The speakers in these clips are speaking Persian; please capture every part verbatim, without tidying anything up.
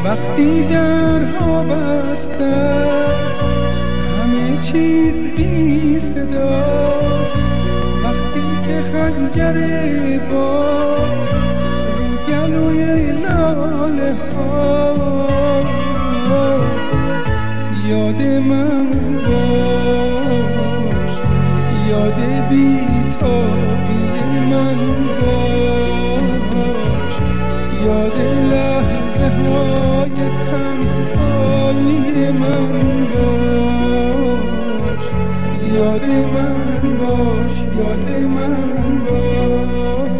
وقتی درها بسته است همه چیز بی صداست، وقتی که خنجر با رو گلوی لاله هاست، یاد من باش، یاد بی تابی من باش، یاد لحظه های تنهایی من باش، یاد من باش، یاد من باش.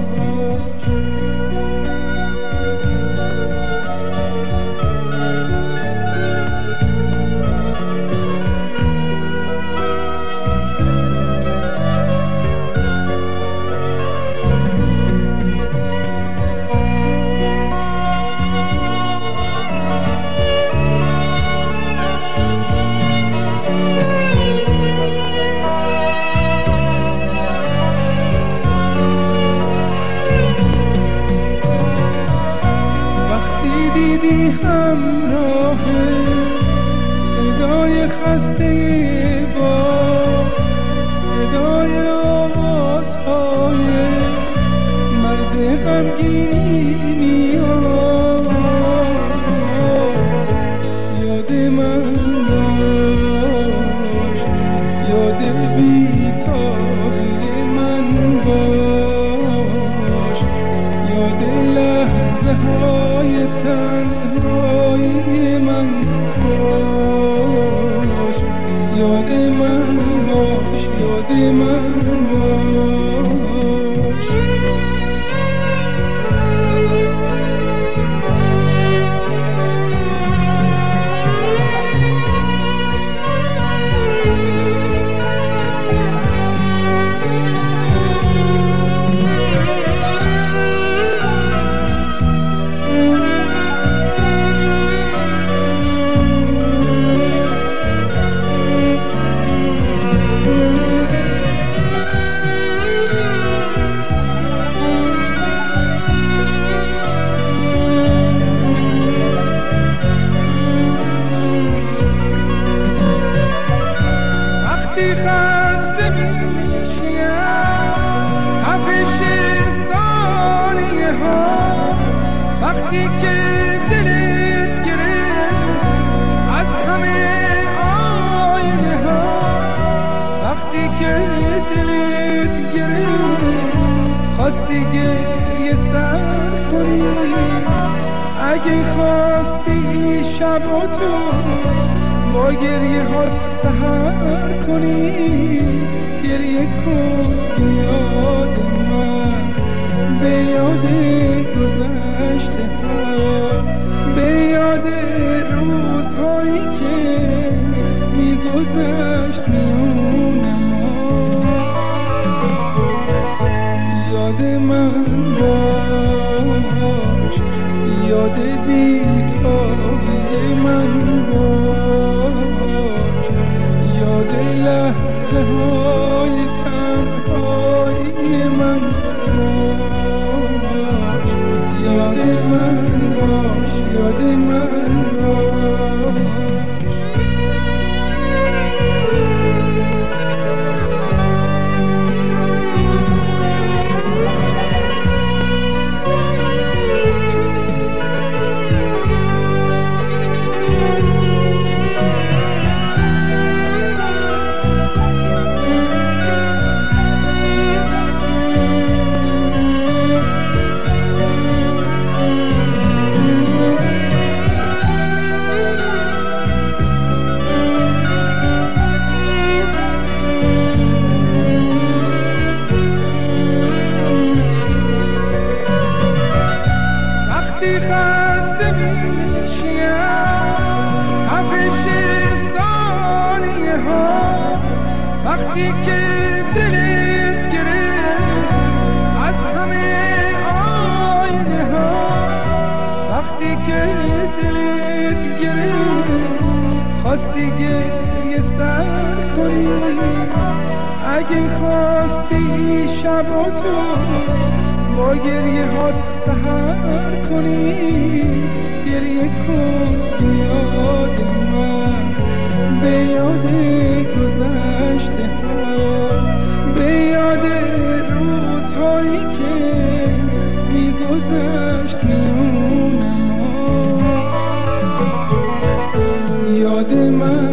دیدی همراه صدای خسته با صدای آوازهای مرد غمگینی میاد، یاد من باش، یاد بی‌تابی من باش، یاد لحظه های تنهایی من باش، یاد من باش، یاد من باش. خسته میشیم تپش ثانیه ها، وقتی که دلت گرفت از همه آینه ها، وقتی که دلت گرفت خواستی گریه سر کنی، اگه خواستی شب و تو با گریه ها سحر کنی، گریه کن به یاد من، به یاد گذشته ها، به یاد روزهایی که میگذشت میون ما، یاد من باش، یاد بی‌تابی من باش، یاد لحظه های تنهایی من باش، یاد من باش، یاد من باش. خسته میشیم تپش ثانیه ها، وقتی که دلت گرفت از همه آینه ها، وقتی که دلت گرفت خواستی گریه سر کنی، اگه خواستی شب و تو با گریه ها سحر کنی، گریه کن یاد من، به یاد گذشته ها، به یاد روزهایی که میگذشت میون ما. یاد من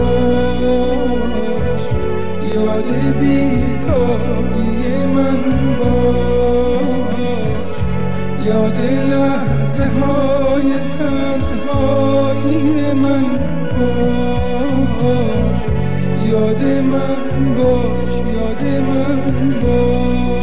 باش، یاد بی‌تابی من باش، یاد لحظه های تنهایی من باش، یاد من باش، یاد من باش.